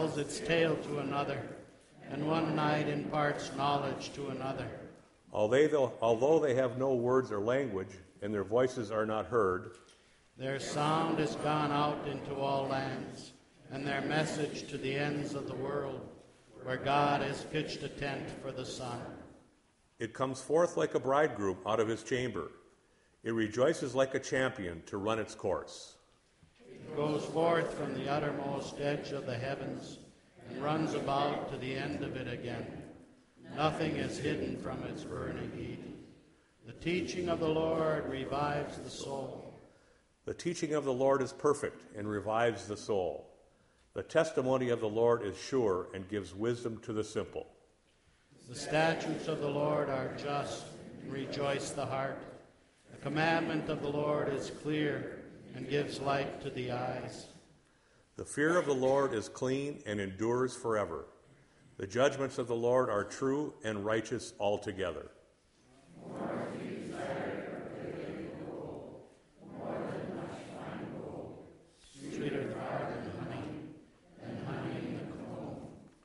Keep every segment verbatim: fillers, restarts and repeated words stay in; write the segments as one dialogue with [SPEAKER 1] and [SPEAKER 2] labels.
[SPEAKER 1] tells its tale to another, and one night imparts knowledge to another.
[SPEAKER 2] Although they have no words or language, and their voices are not heard,
[SPEAKER 1] their sound is gone out into all lands, and their message to the ends of the world, where God has pitched a tent for the sun.
[SPEAKER 2] It comes forth like a bridegroom out of his chamber. It rejoices like a champion to run its course.
[SPEAKER 1] It goes forth from the uttermost edge of the heavens and runs about to the end of it again. Nothing is hidden from its burning heat. The teaching of the Lord revives the soul.
[SPEAKER 2] The teaching of the Lord is perfect and revives the soul. The testimony of the Lord is sure and gives wisdom to the simple.
[SPEAKER 1] The statutes of the Lord are just and rejoice the heart. The commandment of the Lord is clear and gives light to the eyes.
[SPEAKER 2] The fear of the Lord is clean and endures forever. The judgments of the Lord are true and righteous altogether.
[SPEAKER 1] Sweeter the heart than honey, and honey in the comb.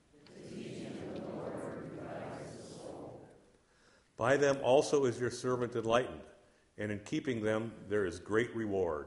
[SPEAKER 2] By them also is your servant enlightened, and in keeping them there is great reward.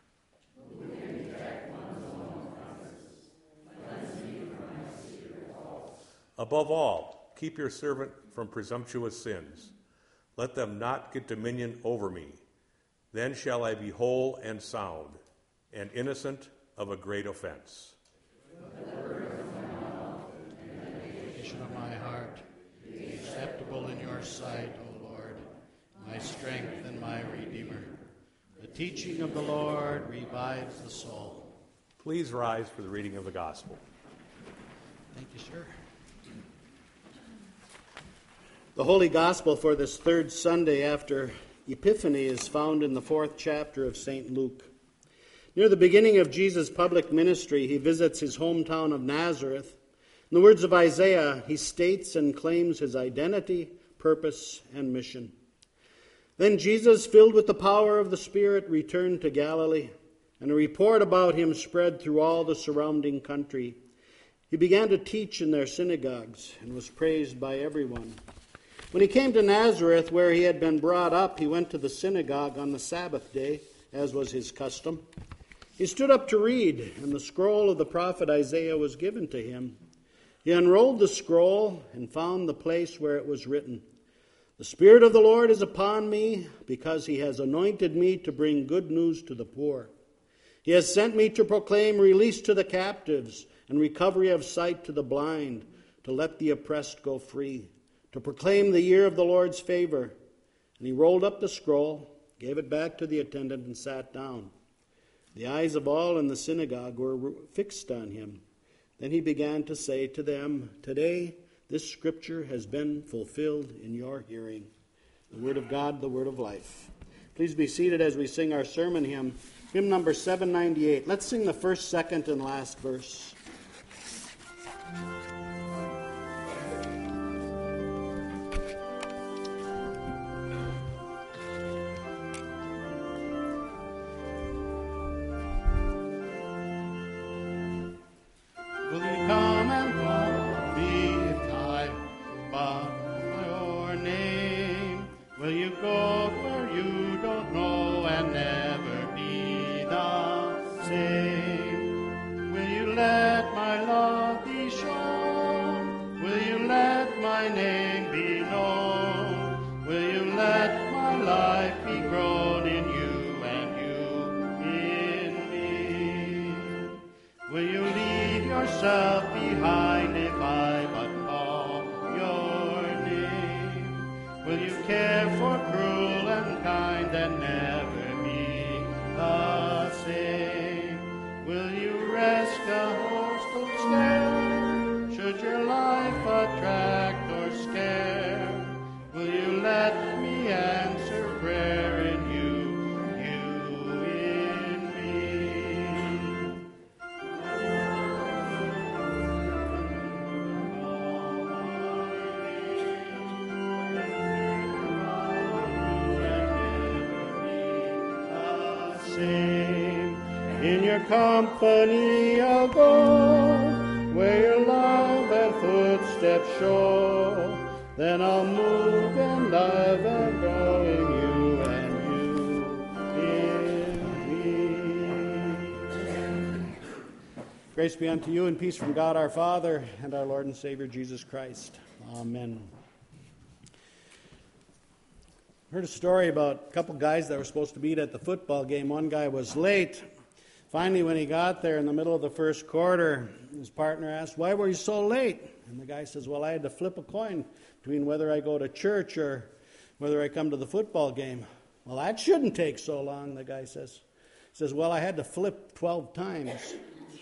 [SPEAKER 2] Above all, keep your servant from presumptuous sins. Let them not get dominion over me. Then shall I be whole and sound, and innocent of a great offense.
[SPEAKER 1] The word of my mouth and the meditation of my heart be acceptable in your sight, O Lord, my strength and my Redeemer. The teaching of the Lord revives the soul.
[SPEAKER 2] Please rise for the reading of the gospel.
[SPEAKER 1] Thank you, sir.
[SPEAKER 3] The Holy Gospel for this third Sunday after Epiphany is found in the fourth chapter of Saint Luke. Near the beginning of Jesus' public ministry, he visits his hometown of Nazareth. In the words of Isaiah, he states and claims his identity, purpose, and mission. Then Jesus, filled with the power of the Spirit, returned to Galilee, and a report about him spread through all the surrounding country. He began to teach in their synagogues and was praised by everyone. When he came to Nazareth, where he had been brought up, he went to the synagogue on the Sabbath day, as was his custom. He stood up to read, and the scroll of the prophet Isaiah was given to him. He unrolled the scroll and found the place where it was written, "The Spirit of the Lord is upon me, because he has anointed me to bring good news to the poor. He has sent me to proclaim release to the captives and recovery of sight to the blind, to let the oppressed go free, to proclaim the year of the Lord's favor." And he rolled up the scroll, gave it back to the attendant, and sat down. The eyes of all in the synagogue were fixed on him. Then he began to say to them, "Today this scripture has been fulfilled in your hearing." The word of God, the word of life. Please be seated as we sing our sermon hymn, hymn number seven ninety-eight. Let's sing the first, second, and last verse.
[SPEAKER 1] In your company I'll go, where footsteps show, then I'll move in love and grow in you and you in me. Grace be unto you and peace from God our Father and our Lord and Savior Jesus Christ. Amen. Heard a story about a couple guys that were supposed to meet at the football game. One guy was late. Finally, when he got there in the middle of the first quarter, his partner asked, "Why were you so late?" And the guy says, "Well, I had to flip a coin between whether I go to church or whether I come to the football game." "Well, that shouldn't take so long," the guy says. He says, "Well, I had to flip twelve times."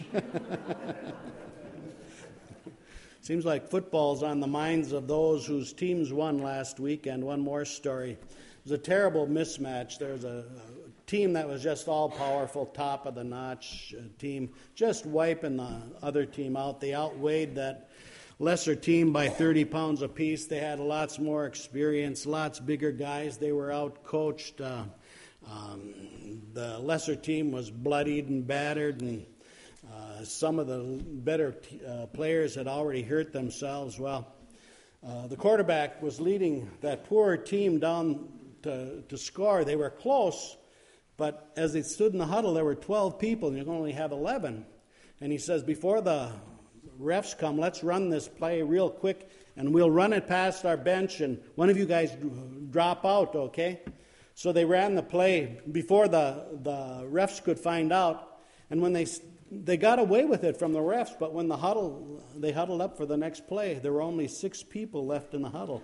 [SPEAKER 1] Seems like football's on the minds of those whose teams won last week. And one more story. It was a terrible mismatch. There was a, a team that was just all-powerful, top-of-the-notch uh, team, just wiping the other team out. They outweighed that lesser team by thirty pounds apiece. They had lots more experience, lots bigger guys. They were out-coached. Uh, um, the lesser team was bloodied and battered, and Uh, some of the better t- uh, players had already hurt themselves. Well, uh, the quarterback was leading that poor team down to, to score. They were close, but as they stood in the huddle, there were twelve people, and you can only have eleven. And he says, "Before the refs come, let's run this play real quick, and we'll run it past our bench, and one of you guys drop out, okay?" So they ran the play before the, the refs could find out, and when they They got away with it from the refs, but when the huddle, they huddled up for the next play, there were only six people left in the huddle.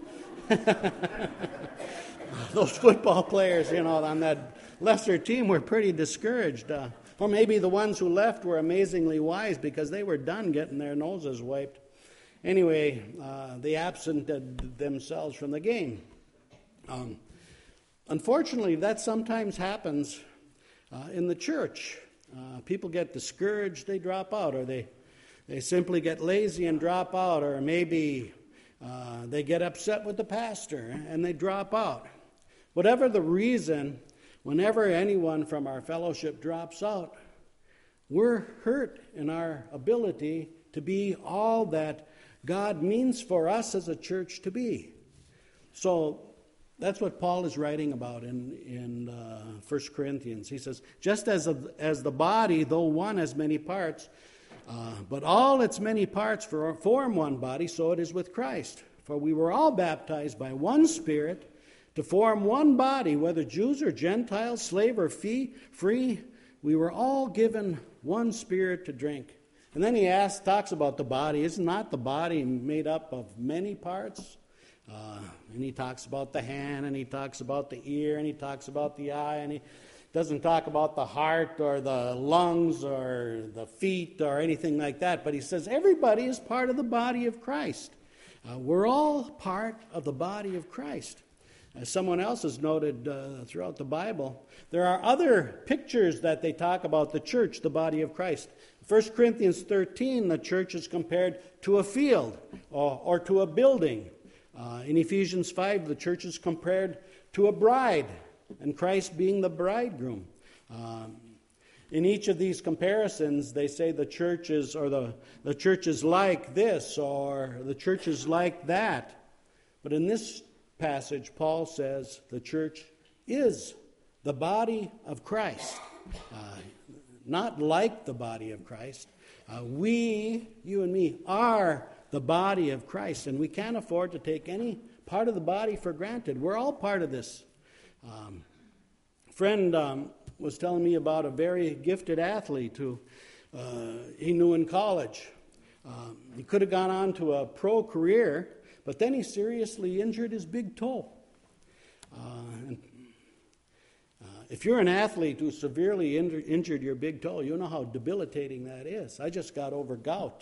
[SPEAKER 1] Those football players, you know, on that lesser team were pretty discouraged. Uh, or maybe the ones who left were amazingly wise because they were done getting their noses wiped. Anyway, uh, they absented themselves from the game. Um, unfortunately, that sometimes happens uh, in the church. Uh, people get discouraged, they drop out, or they, they simply get lazy and drop out, or maybe uh, they get upset with the pastor and they drop out. Whatever the reason, whenever anyone from our fellowship drops out, we're hurt in our ability to be all that God means for us as a church to be. So that's what Paul is writing about in, in uh, First Corinthians. He says, just as, a, as the body, though one has many parts, uh, but all its many parts for, form one body, so it is with Christ. For we were all baptized by one Spirit to form one body, whether Jews or Gentiles, slave or fee, free. We were all given one Spirit to drink. And then he asks, talks about the body. Is not the body made up of many parts? Uh, and he talks about the hand, and he talks about the ear, and he talks about the eye, and he doesn't talk about the heart or the lungs or the feet or anything like that. But he says everybody is part of the body of Christ. Uh, we're all part of the body of Christ. As someone else has noted uh, throughout the Bible, there are other pictures that they talk about the church, the body of Christ. First Corinthians thirteen, the church is compared to a field or, or to a building. Uh, in Ephesians five, the church is compared to a bride, and Christ being the bridegroom. Um, in each of these comparisons, they say the church is, or the, the church is like this, or the church is like that. But in this passage, Paul says the church is the body of Christ. Uh, not like the body of Christ. Uh, we, you and me, are the body of Christ, and we can't afford to take any part of the body for granted. We're all part of this. Um, a friend um, was telling me about a very gifted athlete who uh, he knew in college. Um, he could have gone on to a pro career, but then he seriously injured his big toe. Uh, and, uh, if you're an athlete who severely injur- injured your big toe, you know how debilitating that is. I just got over gout.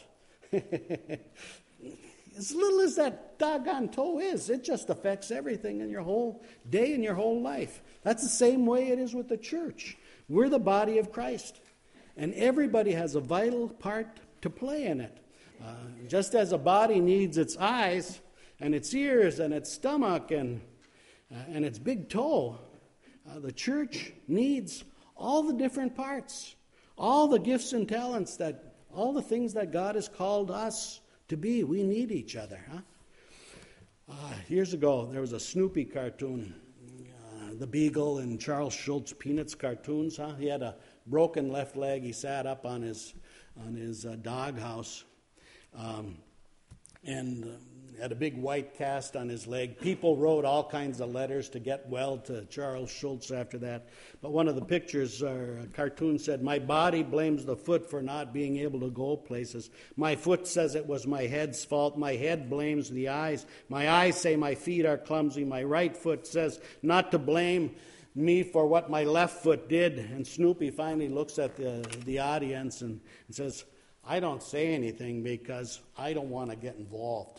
[SPEAKER 1] As little as that doggone toe is, it just affects everything in your whole day and your whole life. That's the same way it is with the church. We're the body of Christ, and everybody has a vital part to play in it. Uh, just as a body needs its eyes and its ears and its stomach and, uh, and its big toe, uh, the church needs all the different parts, all the gifts and talents, that all the things that God has called us
[SPEAKER 3] to be. We need each other. Huh? Uh, years ago, there was a Snoopy cartoon, uh, the Beagle and Charles Schultz Peanuts cartoons. Huh? He had a broken left leg. He sat up on his on his uh, doghouse, um, and uh, had a big white cast on his leg. People wrote all kinds of letters to get well to Charles Schultz after that. But one of the pictures, or a cartoon said, "My body blames the foot for not being able to go places. My foot says it was my head's fault. My head blames the eyes. My eyes say my feet are clumsy. My right foot says not to blame me for what my left foot did." And Snoopy finally looks at the, the audience and, and says, "I don't say anything because I don't want to get involved."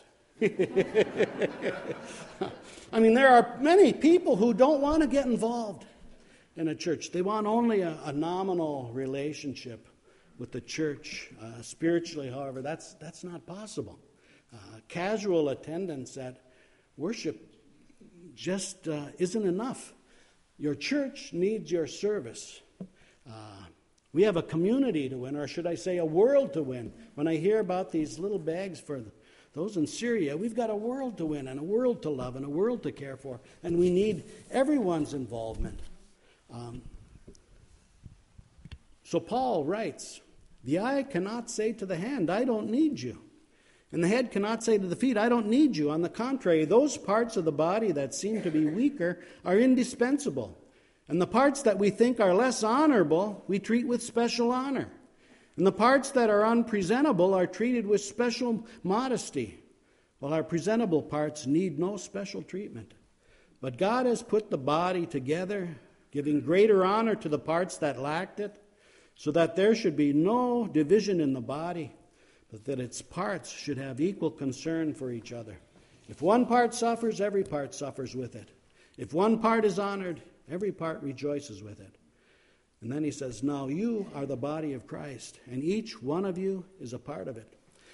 [SPEAKER 3] I mean, there are many people who don't want to get involved in a church. They want only a, a nominal relationship with the church. Uh, spiritually, however, that's that's not possible. Uh, casual attendance at worship just uh, isn't enough. Your church needs your service. Uh, we have a community to win, or should I say a world to win. When I hear about these little bags for those in Syria, we've got a world to win and a world to love and a world to care for, and we need everyone's involvement. Um, so Paul writes, "The eye cannot say to the hand, 'I don't need you.' And the head cannot say to the feet, 'I don't need you.' On the contrary, those parts of the body that seem to be weaker are indispensable. And the parts that we think are less honorable, we treat with special honor. And the parts that are unpresentable are treated with special modesty, while our presentable parts need no special treatment. But God has put the body together, giving greater honor to the parts that lacked it, so that there should be no division in the body, but that its parts should have equal concern for each other. If one part suffers, every part suffers with it. If one part is honored, every part rejoices with it." And then he says, "Now you are the body of Christ, and each one of you is a part of it."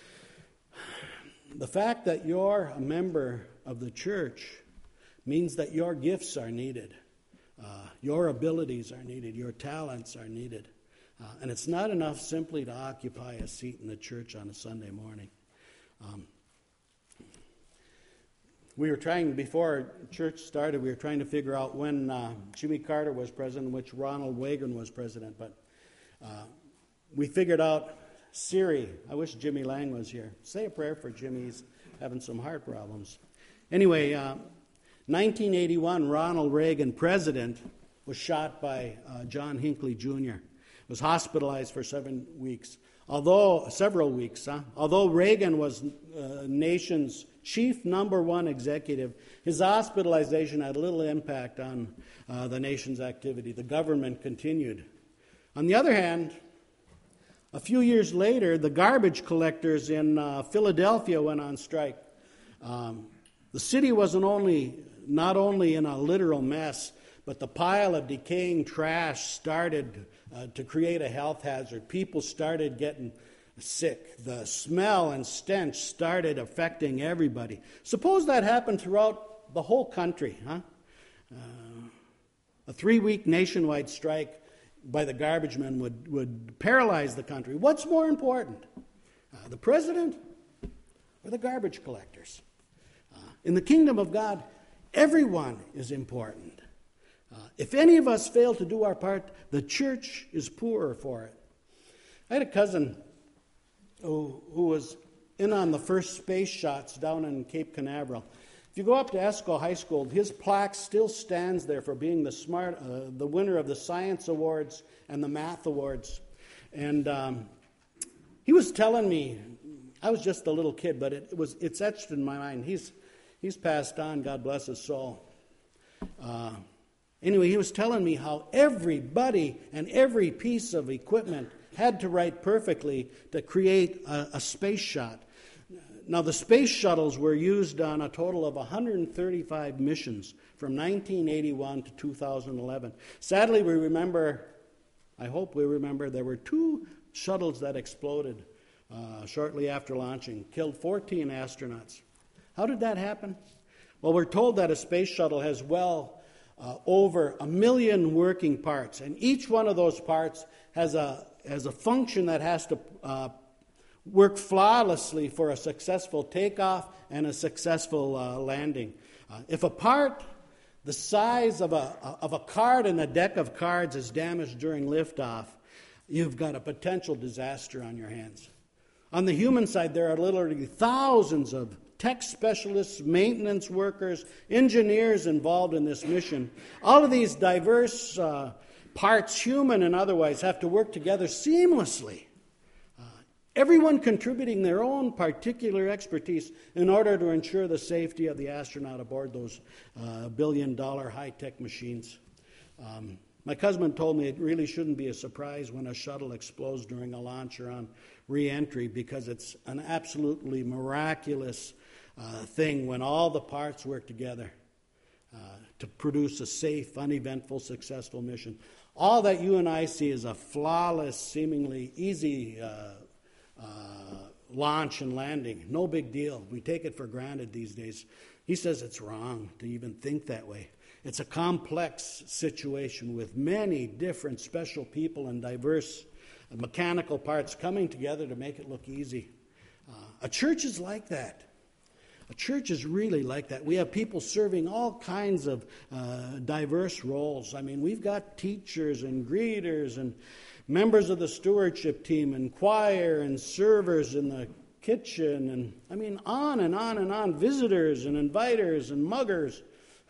[SPEAKER 3] The fact that you're a member of the church means that your gifts are needed. Uh, your abilities are needed. Your talents are needed. Uh, and it's not enough simply to occupy a seat in the church on a Sunday morning. Um, we were trying, before church started, we were trying to figure out when uh, Jimmy Carter was president, which Ronald Reagan was president. But uh, we figured out Siri. I wish Jimmy Lang was here. Say a prayer for Jimmy. He's having some heart problems. Anyway, uh, nineteen eighty-one, Ronald Reagan, president, was shot by uh, John Hinckley Junior Was hospitalized for seven weeks. Although, several weeks, huh? Although Reagan was uh, nation's chief number one executive, his hospitalization had little impact on uh, the nation's activity. The government continued. On the other hand, a few years later, the garbage collectors in uh, Philadelphia went on strike. Um, the city wasn't only not only in a literal mess, but the pile of decaying trash started uh, to create a health hazard. People started getting sick. The smell and stench started affecting everybody. Suppose that happened throughout the whole country, huh? Uh, a three-week nationwide strike by the garbage men would, would paralyze the country. What's more important, uh, the president or the garbage collectors? Uh, in the kingdom of God, everyone is important. Uh, if any of us fail to do our part, the church is poorer for it. I had a cousin who, who was in on the first space shots down in Cape Canaveral. If you go up to Esco High School, his plaque still stands there for being the smart, uh, the winner of the Science Awards and the Math Awards. And um, he was telling me, I was just a little kid, but it, it was it's etched in my mind. He's he's passed on, God bless his soul. Uh, anyway, he was telling me how everybody and every piece of equipment had to write perfectly to create a, a space shot. Now, the space shuttles were used on a total of one hundred thirty-five missions from nineteen eighty-one to two thousand eleven. Sadly, we remember, I hope we remember, there were two shuttles that exploded uh, shortly after launching, killed fourteen astronauts. How did that happen? Well, we're told that a space shuttle has well uh, over a million working parts, and each one of those parts has a, has a function that has to uh, work flawlessly for a successful takeoff and a successful uh, landing. Uh, if a part the size of a, of a card in a deck of cards is damaged during liftoff, you've got a potential disaster on your hands. On the human side, there are literally thousands of tech specialists, maintenance workers, engineers involved in this mission. All of these diverse uh, parts, human and otherwise, have to work together seamlessly. Uh, everyone contributing their own particular expertise in order to ensure the safety of the astronaut aboard those uh, billion-dollar high-tech machines. Um, my cousin told me it really shouldn't be a surprise when a shuttle explodes during a launch or on re-entry, because it's an absolutely miraculous uh, thing when all the parts work together uh, to produce a safe, uneventful, successful mission. All that you and I see is a flawless, seemingly easy uh, uh, launch and landing. No big deal. We take it for granted these days. He says it's wrong to even think that way. It's a complex situation with many different special people and diverse mechanical parts coming together to make it look easy. Uh, a church is like that. A church is really like that. We have people serving all kinds of uh, diverse roles. I mean, we've got teachers and greeters and members of the stewardship team and choir and servers in the kitchen, and I mean, on and on and on. Visitors and inviters and muggers.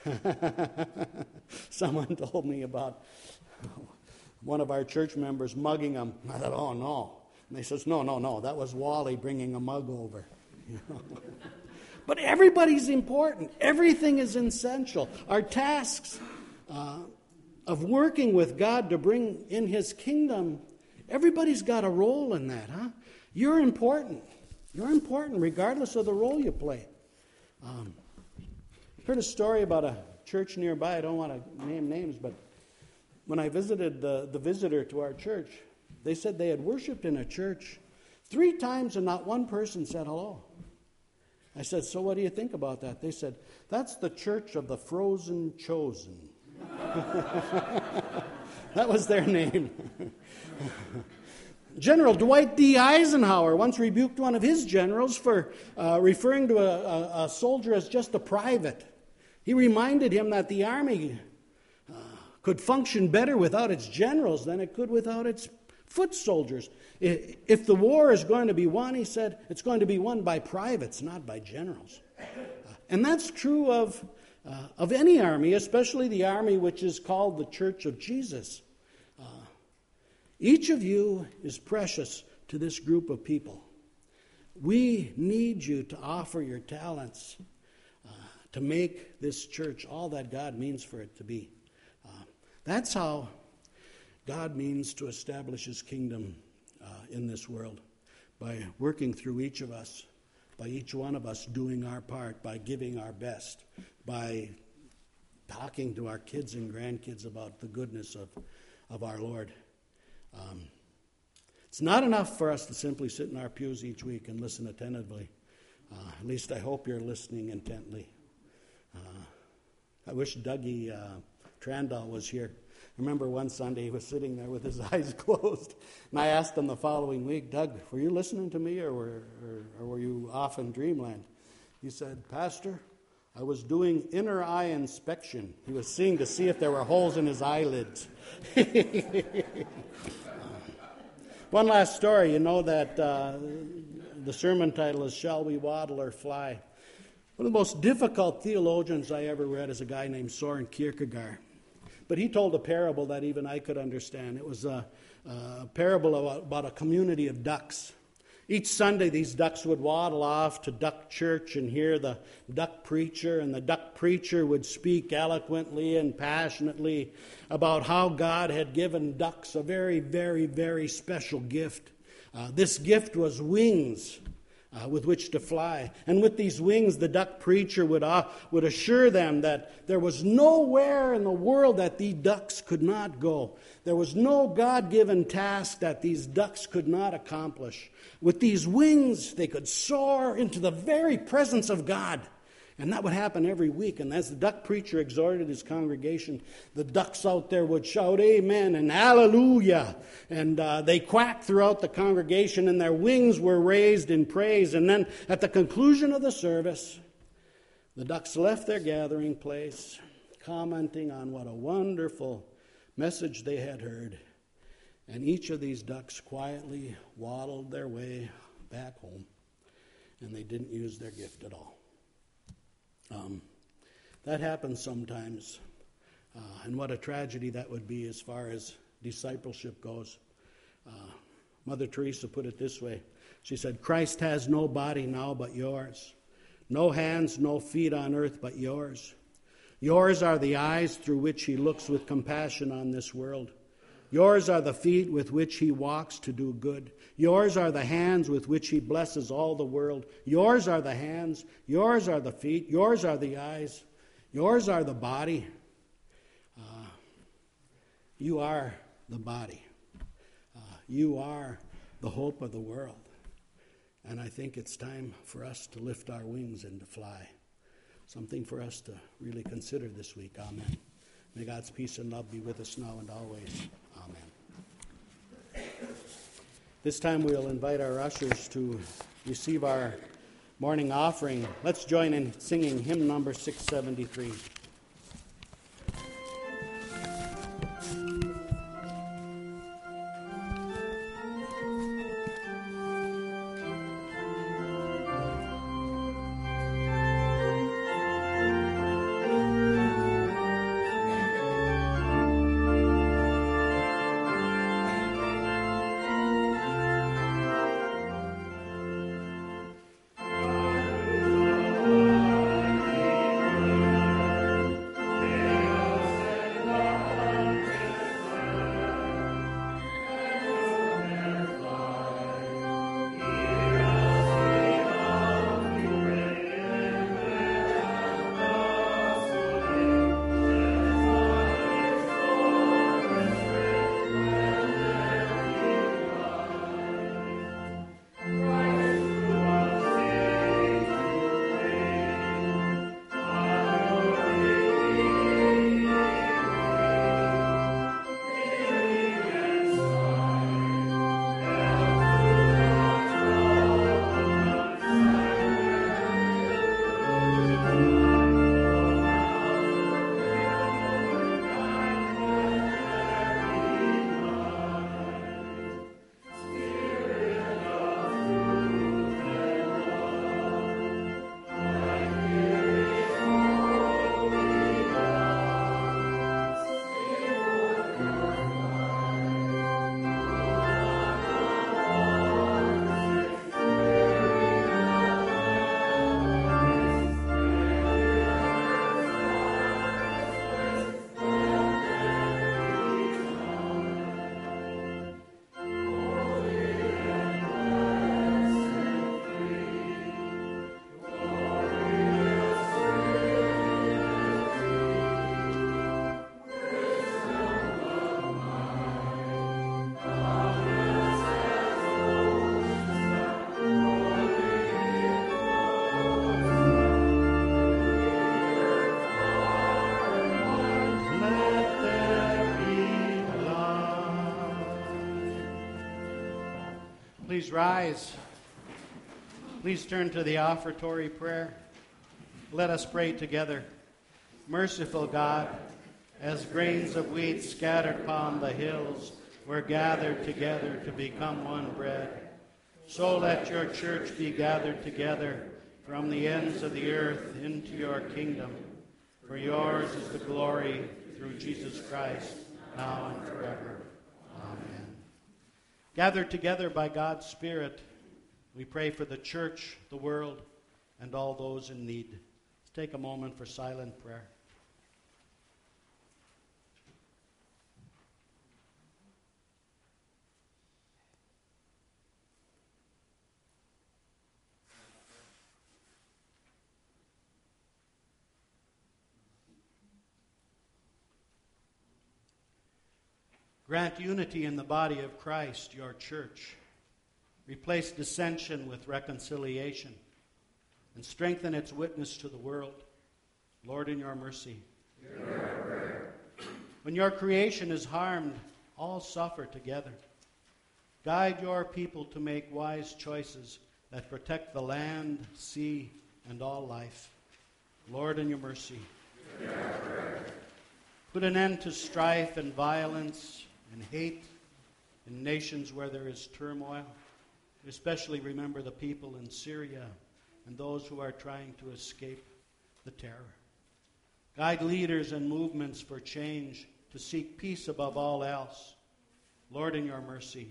[SPEAKER 3] Someone told me about one of our church members mugging them. I thought, oh no. And they says, no, no, no, that was Wally bringing a mug over. You know? But everybody's important. Everything is essential. Our tasks uh, of working with God to bring in His kingdom, everybody's got a role in that, huh? You're important. You're important regardless of the role you play. Um, I heard a story about a church nearby. I don't want to name names, but when I visited the, the visitor to our church, they said they had worshiped in a church three times and not one person said hello. I said, so what do you think about that? They said, that's the church of the frozen chosen. That was their name. General Dwight D. Eisenhower once rebuked one of his generals for uh, referring to a, a, a soldier as just a private. He reminded him that the Army uh, could function better without its generals than it could without its foot soldiers. If the war is going to be won, he said, it's going to be won by privates, not by generals. Uh, and that's true of, uh, of any army, especially the army which is called the Church of Jesus. Uh, each of you is precious to this group of people. We need you to offer your talents uh, to make this church all that God means for it to be. Uh, that's how God means to establish His kingdom uh, in this world, by working through each of us, by each one of us doing our part, by giving our best, by talking to our kids and grandkids about the goodness of, of our Lord. Um, it's not enough for us to simply sit in our pews each week and listen attentively. Uh, at least I hope you're listening intently. Uh, I wish Dougie uh, Trandall was here. I remember one Sunday he was sitting there with his eyes closed, and I asked him the following week, Doug, were you listening to me or were, or, or were you off in dreamland? He said, Pastor, I was doing inner eye inspection. He was seeing to see if there were holes in his eyelids. One last story. You know that uh, the sermon title is Shall We Waddle or Fly? One of the most difficult theologians I ever read is a guy named Soren Kierkegaard. But he told a parable that even I could understand. It was a, a parable about, about a community of ducks. Each Sunday, these ducks would waddle off to duck church and hear the duck preacher, and the duck preacher would speak eloquently and passionately about how God had given ducks a very, very, very special gift. Uh, this gift was wings uh, with which to fly. And with these wings, the duck preacher would, uh, would assure them that there was nowhere in the world that these ducks could not go. There was no God-given task that these ducks could not accomplish. With these wings, they could soar into the very presence of God And that would happen every week. And as the duck preacher exhorted his congregation, the ducks out there would shout amen and hallelujah. And uh, they quacked throughout the congregation, and their wings were raised in praise. And then at the conclusion of the service, the ducks left their gathering place, commenting on what a wonderful message they had heard. And each of these ducks quietly waddled their way back home, and they didn't use their gift at all. Um, that happens sometimes, uh, and what a tragedy that would be as far as discipleship goes. Uh, Mother Teresa put it this way. She said, Christ has no body now but yours, no hands, no feet on earth but yours. Yours are the eyes through which he looks with compassion on this world. Yours are the feet with which he walks to do good. Yours are the hands with which he blesses all the world. Yours are the hands. Yours are the feet. Yours are the eyes. Yours are the body. Uh, you are the body. Uh, you are the hope of the world. And I think it's time for us to lift our wings and to fly. Something for us to really consider this week. Amen. May God's peace and love be with us now and always. Amen. This time we'll invite our ushers to receive our morning offering. Let's join in singing hymn number six seventy-three. Please rise. Please turn to the offertory prayer. Let us pray together. Merciful God, as grains of wheat scattered upon the hills were gathered together to become one bread, so let your church be gathered together from the ends of the earth into your kingdom. For yours is the glory through Jesus Christ, now and forever. Amen. Gathered together by God's Spirit, we pray for the church, the world, and all those in need. Let's take a moment for silent prayer. Grant unity in the body of Christ, your church. Replace dissension with reconciliation.
[SPEAKER 1] and strengthen its witness to the world. Lord, in your mercy. When your creation is harmed, all suffer together. Guide your people to make wise choices that protect the land, sea, and all life. Lord, in your mercy. Put an end to strife and violence and hate in nations where there is turmoil. Especially remember the people in Syria and those who are trying to escape the terror. Guide leaders and movements for change to seek peace above all else. Lord, in your mercy.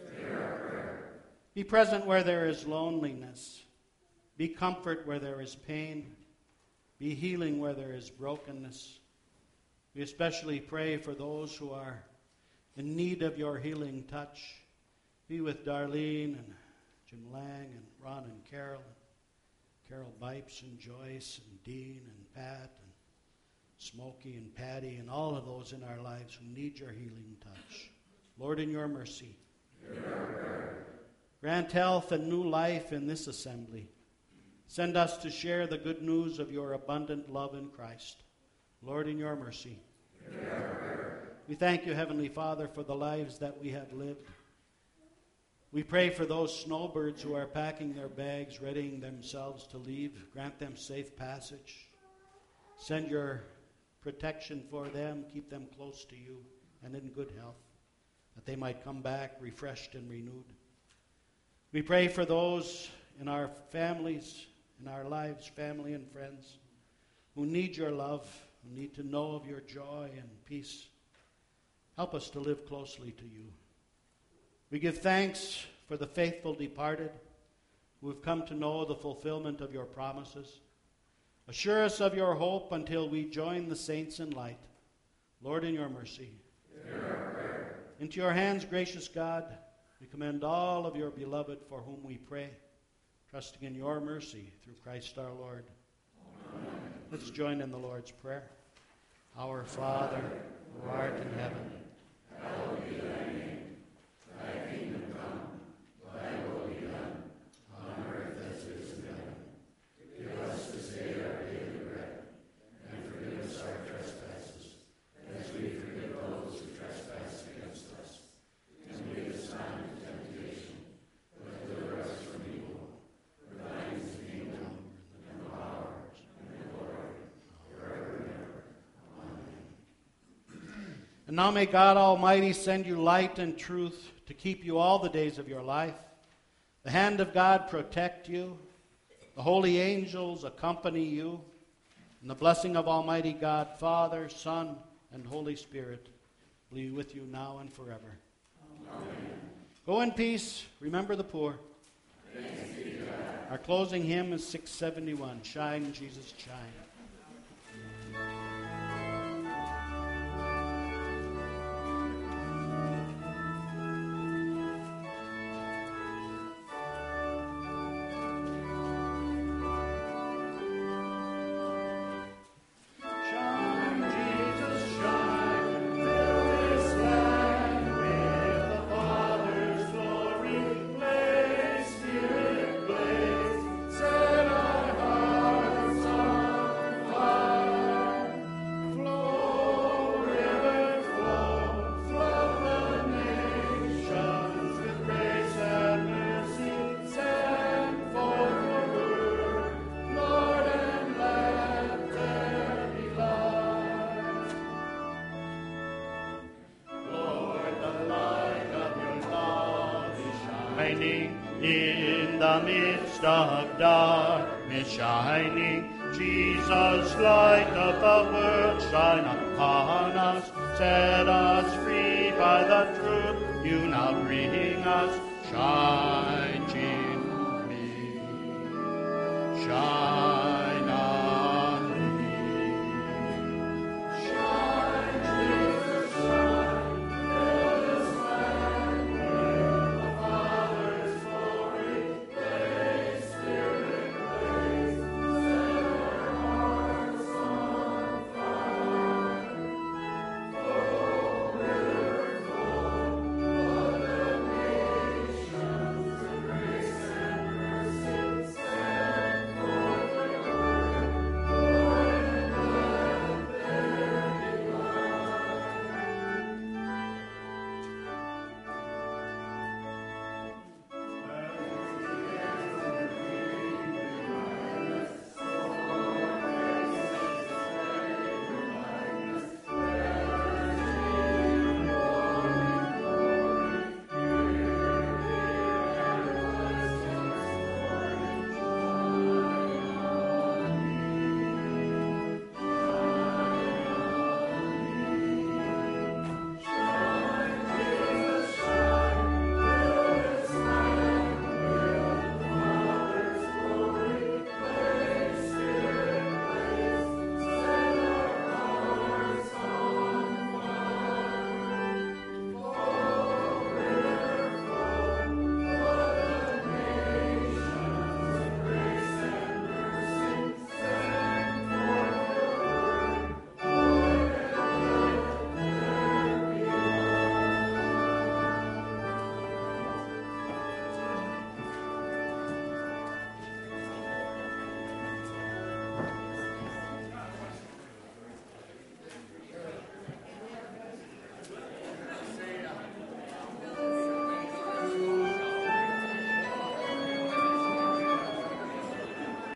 [SPEAKER 1] Be present where there is loneliness. Be comfort where there is pain. Be healing where there is brokenness. We especially pray for those who are in need of your healing touch. Be with Darlene and Jim Lang and Ron and Carol, and Carol Bipes and Joyce and Dean and Pat and Smokey and Patty and all of those in our lives who need your healing touch. Lord, in your mercy. Grant health and new life in this assembly. Send us to share the good news of your abundant love in Christ. Lord, in your mercy. We thank you, Heavenly Father, for the lives that we have lived. We pray for those snowbirds who are packing their bags, readying themselves to leave. Grant them safe passage. Send your protection for them. Keep them close to you and in good health, that they might come back refreshed and renewed. We pray for those in our families, in our lives, family and friends, who need your love, who need to know of your joy and peace. Help us to live closely to you. We give thanks for the faithful departed who have come to know the fulfillment of your promises. Assure us of your hope until we join the saints in light. Lord, in your mercy. Into your hands, gracious God, we commend all of your beloved for whom we pray, trusting in your mercy through Christ our Lord. Amen. Let's join in the Lord's Prayer. Our Father, who art in heaven, hallowed be thy name. Thy kingdom come, thy will be done, on earth as it is in heaven. Give us this day our daily bread, and forgive us our trespasses, as we forgive those who trespass against us. And lead us not into temptation, but deliver us from evil. For thine is the kingdom, and the power, and the glory, forever and ever. Amen. And now may God Almighty send you light and truth to keep you all the days of your life. The hand of God protect you. The holy angels accompany you. And the blessing of Almighty God, Father, Son, and Holy Spirit be with you now and forever. Amen. Go in peace. Remember the poor. Thanks be to God. Our closing hymn is six seventy-one, Shine, Jesus, Shine. In the midst of darkness shining, Jesus, light of the world, shine upon us, set us free by the truth you now bring us. Shine, Jesus, shine.